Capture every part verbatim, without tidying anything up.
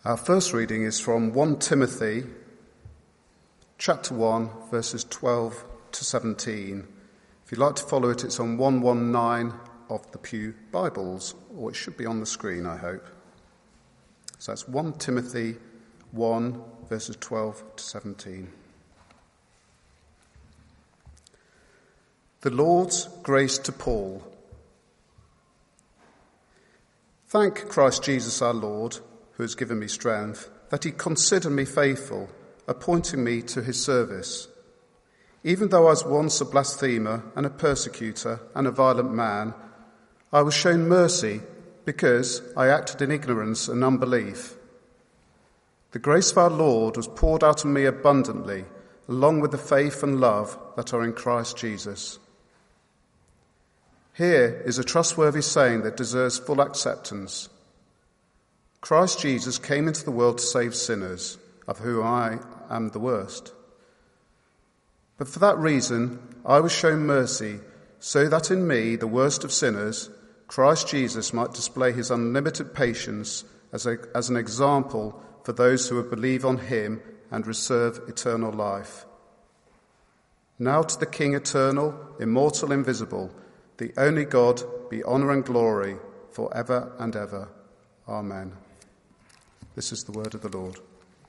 Our first reading is from First Timothy chapter one, verses twelve to seventeen. If you'd like to follow it, it's on one nineteen of the Pew Bibles, or it should be on the screen, I hope. So that's First Timothy one, verses twelve to seventeen. The Lord's grace to Paul. Thank Christ Jesus our Lord, who has given me strength, that he considered me faithful, appointing me to his service. Even though I was once a blasphemer and a persecutor and a violent man, I was shown mercy because I acted in ignorance and unbelief. The grace of our Lord was poured out on me abundantly, along with the faith and love that are in Christ Jesus. Here is a trustworthy saying that deserves full acceptance. Christ Jesus came into the world to save sinners, of whom I am the worst. But for that reason, I was shown mercy, so that in me, the worst of sinners, Christ Jesus might display his unlimited patience as, a, as an example for those who would believe on him and receive eternal life. Now to the King eternal, immortal, invisible, the only God, be honour and glory for ever and ever. Amen. This is the word of the Lord.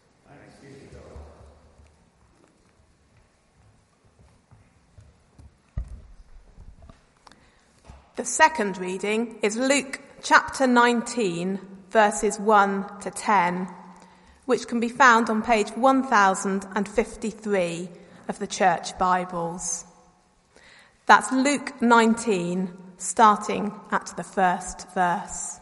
The second reading is Luke chapter nineteen, verses one to ten, which can be found on page one thousand fifty-three of the Church Bibles. That's Luke nineteen, starting at the first verse.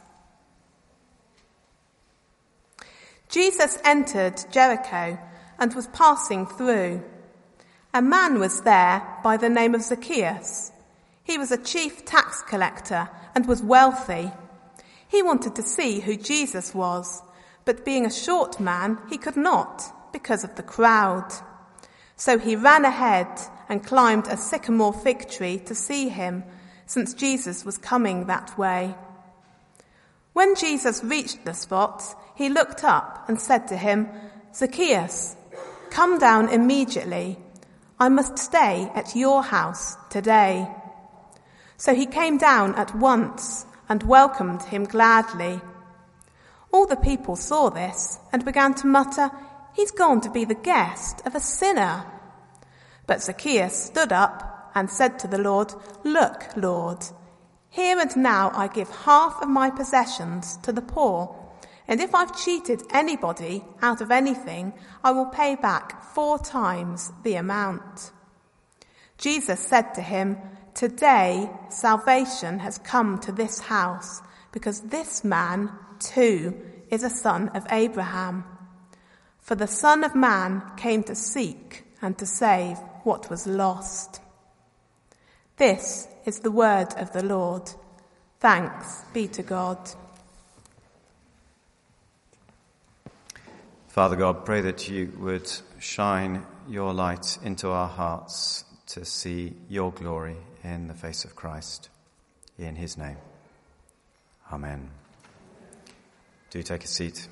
Jesus entered Jericho and was passing through. A man was there by the name of Zacchaeus. He was a chief tax collector and was wealthy. He wanted to see who Jesus was, but being a short man, he could not because of the crowd. So he ran ahead and climbed a sycamore fig tree to see him, since Jesus was coming that way. When Jesus reached the spot, he looked up and said to him, "Zacchaeus, come down immediately. I must stay at your house today." So he came down at once and welcomed him gladly. All the people saw this and began to mutter, "He's gone to be the guest of a sinner." But Zacchaeus stood up and said to the Lord, "Look, Lord, here and now I give half of my possessions to the poor, and if I've cheated anybody out of anything, I will pay back four times the amount." Jesus said to him, "Today salvation has come to this house, because this man too is a son of Abraham. For the Son of Man came to seek and to save what was lost." This is the word of the Lord. Thanks be to God. Father God, pray that you would shine your light into our hearts to see your glory in the face of Christ. In his name. Amen. Do take a seat.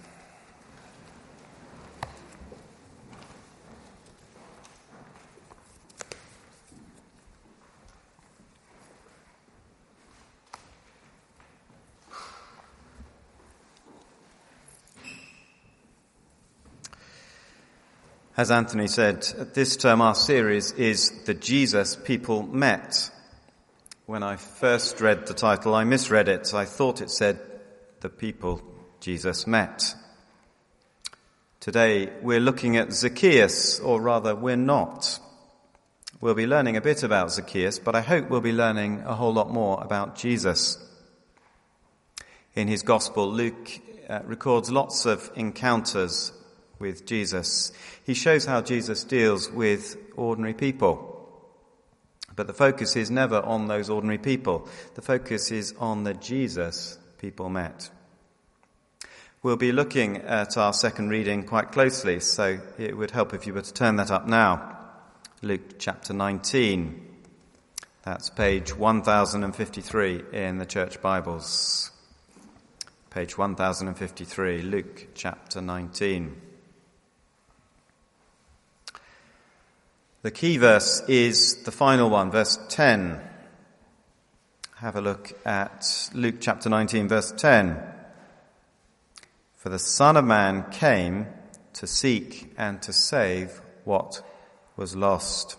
As Anthony said, this term our series is The Jesus People Met. When I first read the title, I misread it. I thought it said The People Jesus Met. Today we're looking at Zacchaeus, or rather we're not. We'll be learning a bit about Zacchaeus, but I hope we'll be learning a whole lot more about Jesus. In his gospel, Luke uh, records lots of encounters with Jesus. He shows how Jesus deals with ordinary people. But the focus is never on those ordinary people. The focus is on the Jesus people met. We'll be looking at our second reading quite closely, so it would help if you were to turn that up now. Luke chapter nineteen. That's page one thousand fifty-three in the Church Bibles. page one thousand fifty-three, Luke chapter nineteen. The key verse is the final one, verse ten. Have a look at Luke chapter nineteen, verse ten. For the Son of Man came to seek and to save what was lost.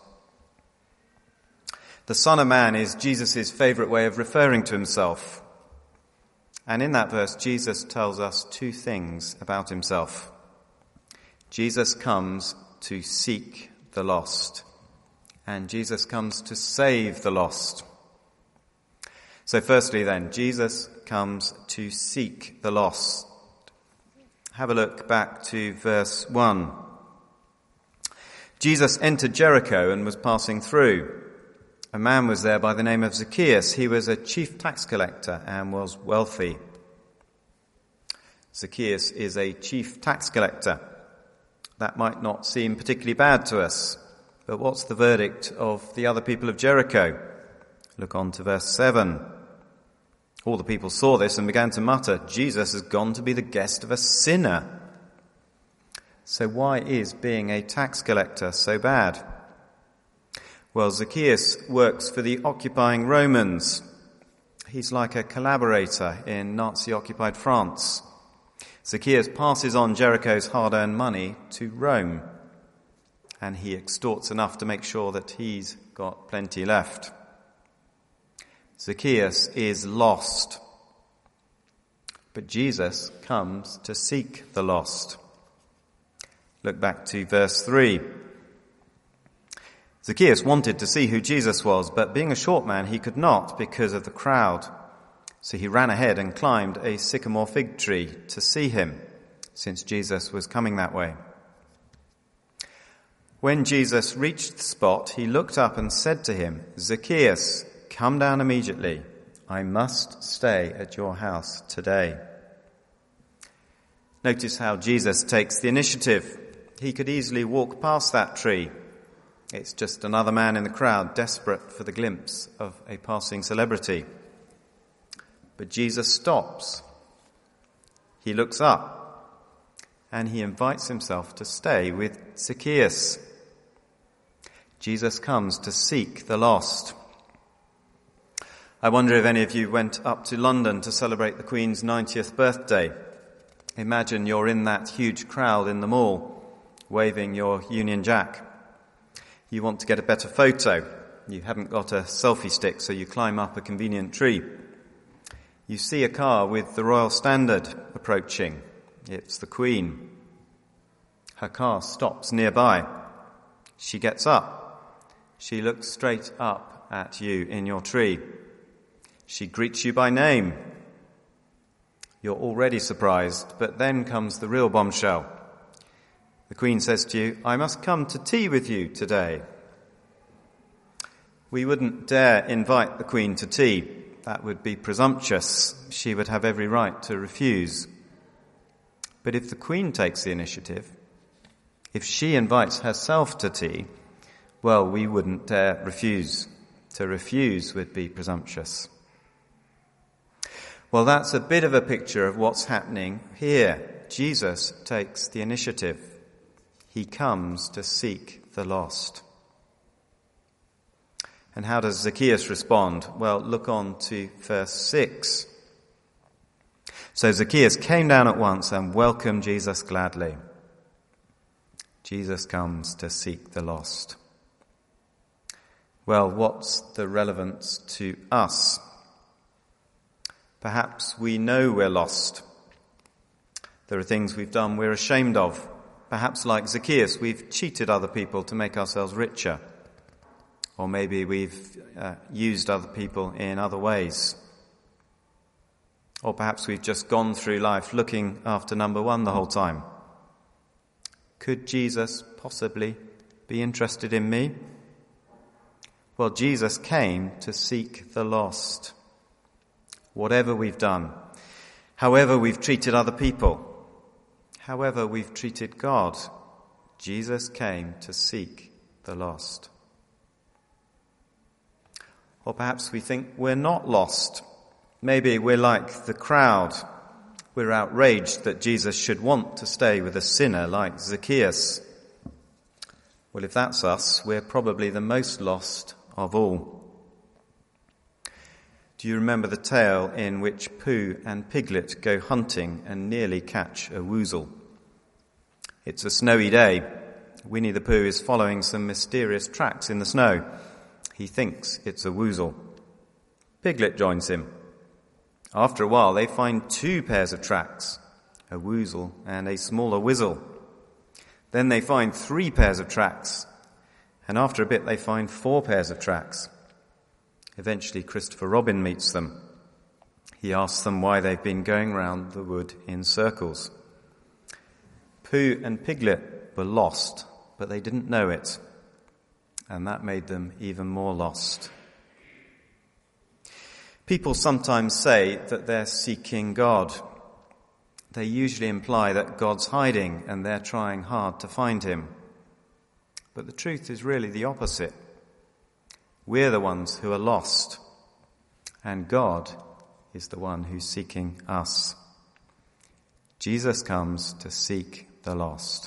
The Son of Man is Jesus' favourite way of referring to himself. And in that verse, Jesus tells us two things about himself. Jesus comes to seek the lost, and Jesus comes to save the lost. So firstly then, Jesus comes to seek the lost. Have a look back to verse one. Jesus entered Jericho and was passing through. A man was there by the name of Zacchaeus. He was a chief tax collector and was wealthy. Zacchaeus is a chief tax collector. That might not seem particularly bad to us, but what's the verdict of the other people of Jericho? Look on to verse seven. All the people saw this and began to mutter, Jesus has gone to be the guest of a sinner. So why is being a tax collector so bad? Well, Zacchaeus works for the occupying Romans. He's like a collaborator in Nazi-occupied France. Zacchaeus passes on Jericho's hard-earned money to Rome, and he extorts enough to make sure that he's got plenty left. Zacchaeus is lost, but Jesus comes to seek the lost. Look back to verse three. Zacchaeus wanted to see who Jesus was, but being a short man, he could not because of the crowd. So he ran ahead and climbed a sycamore fig tree to see him, since Jesus was coming that way. When Jesus reached the spot, he looked up and said to him, Zacchaeus, come down immediately. I must stay at your house today. Notice how Jesus takes the initiative. He could easily walk past that tree. It's just another man in the crowd, desperate for the glimpse of a passing celebrity. But Jesus stops. He looks up and he invites himself to stay with Zacchaeus. Jesus comes to seek the lost. I wonder if any of you went up to London to celebrate the Queen's ninetieth birthday. Imagine you're in that huge crowd in the mall, waving your Union Jack. You want to get a better photo. You haven't got a selfie stick, so you climb up a convenient tree. You see a car with the Royal Standard approaching. It's the Queen. Her car stops nearby. She gets up. She looks straight up at you in your tree. She greets you by name. You're already surprised, but then comes the real bombshell. The Queen says to you, I must come to tea with you today. We wouldn't dare invite the Queen to tea. That would be presumptuous. She would have every right to refuse. But if the Queen takes the initiative, if she invites herself to tea, well, we wouldn't dare refuse. To refuse would be presumptuous. Well, that's a bit of a picture of what's happening here. Jesus takes the initiative. He comes to seek the lost. And how does Zacchaeus respond? Well, look on to verse six. So Zacchaeus came down at once and welcomed Jesus gladly. Jesus comes to seek the lost. Well, what's the relevance to us? Perhaps we know we're lost. There are things we've done we're ashamed of. Perhaps like Zacchaeus, we've cheated other people to make ourselves richer. Or maybe we've uh, used other people in other ways. Or perhaps we've just gone through life looking after number one the whole time. Could Jesus possibly be interested in me? Well, Jesus came to seek the lost. Whatever we've done, however we've treated other people, however we've treated God, Jesus came to seek the lost. Or perhaps we think we're not lost. Maybe we're like the crowd. We're outraged that Jesus should want to stay with a sinner like Zacchaeus. Well, if that's us, we're probably the most lost of all. Do you remember the tale in which Pooh and Piglet go hunting and nearly catch a woozle? It's a snowy day. Winnie the Pooh is following some mysterious tracks in the snow. He thinks it's a woozle. Piglet joins him. After a while, they find two pairs of tracks, a woozle and a smaller whizzle. Then they find three pairs of tracks, and after a bit they find four pairs of tracks. Eventually, Christopher Robin meets them. He asks them why they've been going round the wood in circles. Pooh and Piglet were lost, but they didn't know it, and that made them even more lost. People sometimes say that they're seeking God. They usually imply that God's hiding and they're trying hard to find him. But the truth is really the opposite. We're the ones who are lost, and God is the one who's seeking us. Jesus comes to seek the lost.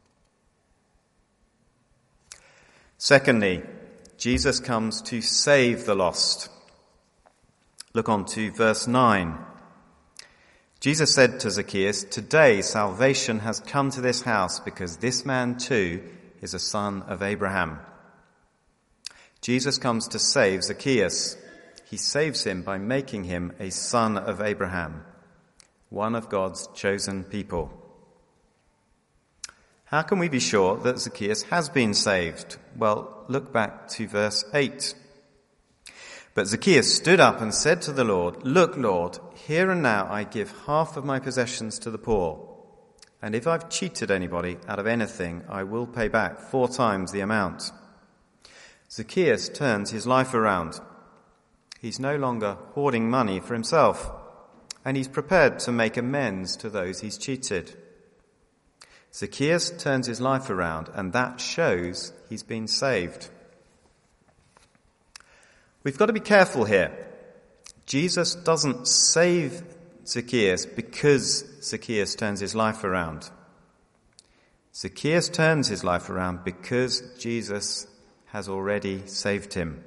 Secondly, Jesus comes to save the lost. Look on to verse nine. Jesus said to Zacchaeus, "Today salvation has come to this house because this man too is a son of Abraham." Jesus comes to save Zacchaeus. He saves him by making him a son of Abraham, one of God's chosen people. How can we be sure that Zacchaeus has been saved? Well, look back to verse eight. But Zacchaeus stood up and said to the Lord, "Look, Lord, here and now I give half of my possessions to the poor. And if I've cheated anybody out of anything, I will pay back four times the amount." Zacchaeus turns his life around. He's no longer hoarding money for himself, and he's prepared to make amends to those he's cheated. Zacchaeus turns his life around, and that shows he's been saved. We've got to be careful here. Jesus doesn't save Zacchaeus because Zacchaeus turns his life around. Zacchaeus turns his life around because Jesus has already saved him.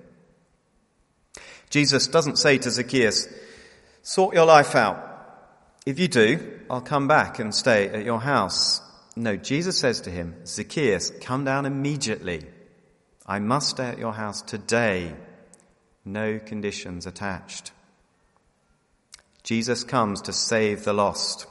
Jesus doesn't say to Zacchaeus, "Sort your life out. If you do, I'll come back and stay at your house." No, Jesus says to him, "Zacchaeus, come down immediately. I must stay at your house today. No conditions attached." Jesus comes to save the lost.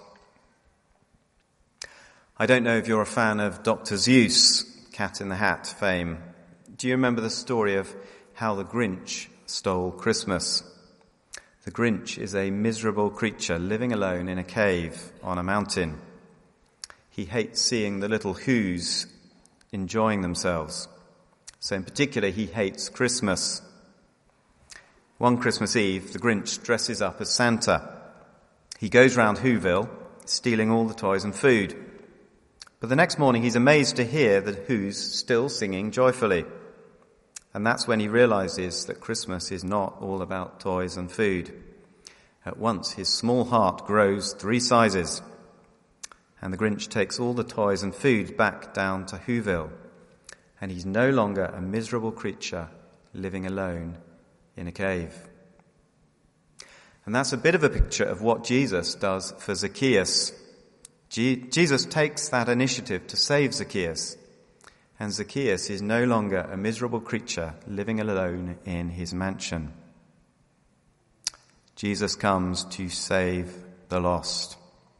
I don't know if you're a fan of Doctor Seuss, Cat in the Hat fame. Do you remember the story of how the Grinch stole Christmas? The Grinch is a miserable creature living alone in a cave on a mountain. He hates seeing the little Whos enjoying themselves. So in particular, he hates Christmas. One Christmas Eve, the Grinch dresses up as Santa. He goes round Whoville, stealing all the toys and food. But the next morning, he's amazed to hear the Whos still singing joyfully. And that's when he realizes that Christmas is not all about toys and food. At once, his small heart grows three sizes, and the Grinch takes all the toys and food back down to Whoville, and he's no longer a miserable creature living alone in a cave. And that's a bit of a picture of what Jesus does for Zacchaeus. Je- Jesus takes that initiative to save Zacchaeus, and Zacchaeus is no longer a miserable creature living alone in his mansion. Jesus comes to save the lost.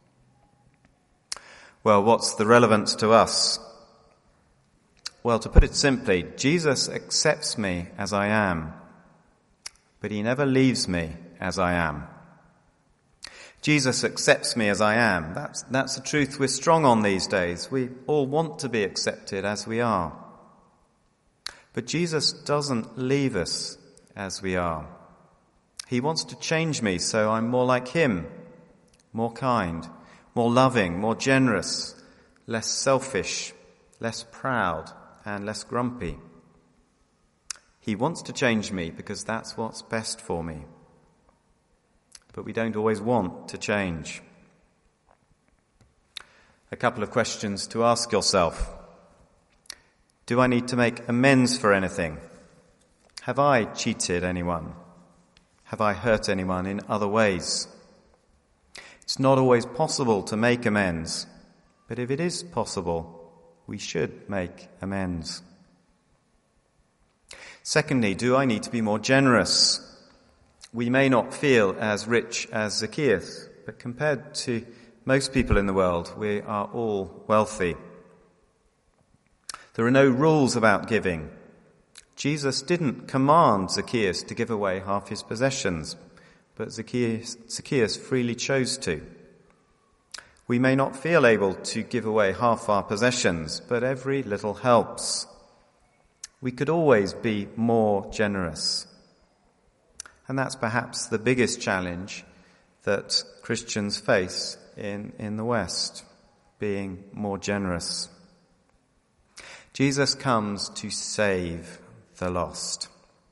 Well, what's the relevance to us? Well, to put it simply, Jesus accepts me as I am, but he never leaves me as I am. Jesus accepts me as I am. That's, that's a truth we're strong on these days. We all want to be accepted as we are. But Jesus doesn't leave us as we are. He wants to change me so I'm more like him, more kind, more loving, more generous, less selfish, less proud, and less grumpy. He wants to change me because that's what's best for me. But we don't always want to change. A couple of questions to ask yourself. Do I need to make amends for anything? Have I cheated anyone? Have I hurt anyone in other ways? It's not always possible to make amends, but if it is possible, we should make amends. Secondly, do I need to be more generous? We may not feel as rich as Zacchaeus, but compared to most people in the world, we are all wealthy. There are no rules about giving. Jesus didn't command Zacchaeus to give away half his possessions, but Zacchaeus, Zacchaeus freely chose to. We may not feel able to give away half our possessions, but every little helps. We could always be more generous. And that's perhaps the biggest challenge that Christians face in, in the West, being more generous. Jesus comes to save the lost.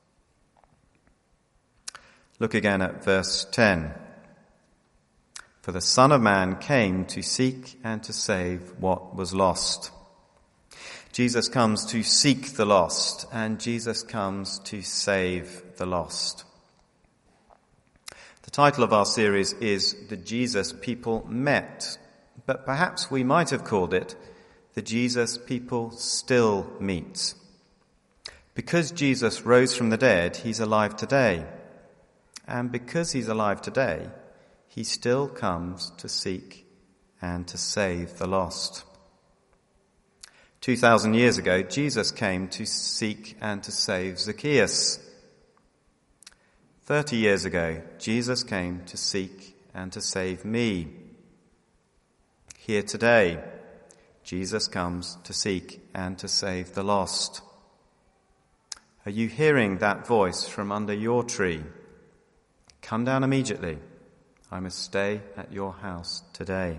Look again at verse ten. For the Son of Man came to seek and to save what was lost. Jesus comes to seek the lost, and Jesus comes to save the lost. The title of our series is The Jesus People Met, but perhaps we might have called it The Jesus People Still Meet. Because Jesus rose from the dead, he's alive today. And because he's alive today, he still comes to seek and to save the lost. Two thousand years ago, Jesus came to seek and to save Zacchaeus. Thirty years ago, Jesus came to seek and to save me. Here today, Jesus comes to seek and to save the lost. Are you hearing that voice from under your tree? Come down immediately. I must stay at your house today.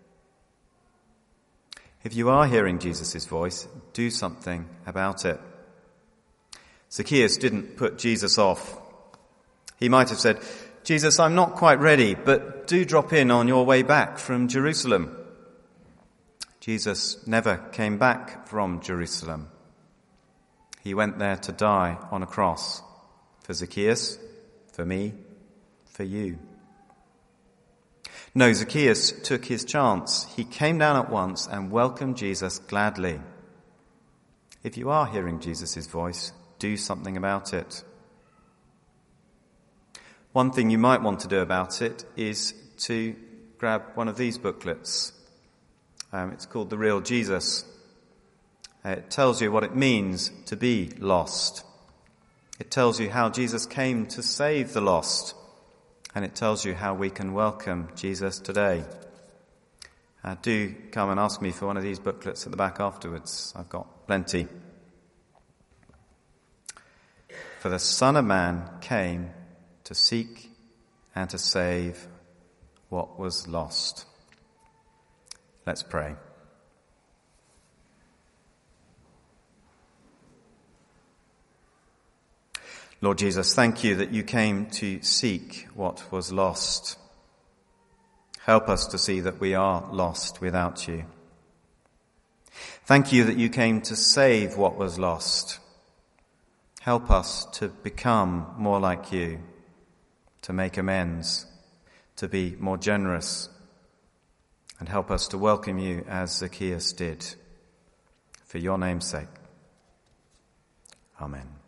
If you are hearing Jesus' voice, do something about it. Zacchaeus didn't put Jesus off. He might have said, Jesus, I'm not quite ready, but do drop in on your way back from Jerusalem. Jesus never came back from Jerusalem. He went there to die on a cross for Zacchaeus, for me, for you. No, Zacchaeus took his chance. He came down at once and welcomed Jesus gladly. If you are hearing Jesus' voice, do something about it. One thing you might want to do about it is to grab one of these booklets. Um, it's called The Real Jesus. Uh, it tells you what it means to be lost. It tells you how Jesus came to save the lost. And it tells you how we can welcome Jesus today. Uh, do come and ask me for one of these booklets at the back afterwards. I've got plenty. For the Son of Man came to seek and to save what was lost. Let's pray. Lord Jesus, thank you that you came to seek what was lost. Help us to see that we are lost without you. Thank you that you came to save what was lost. Help us to become more like you, to make amends, to be more generous, and help us to welcome you as Zacchaeus did. For your name's sake. Amen.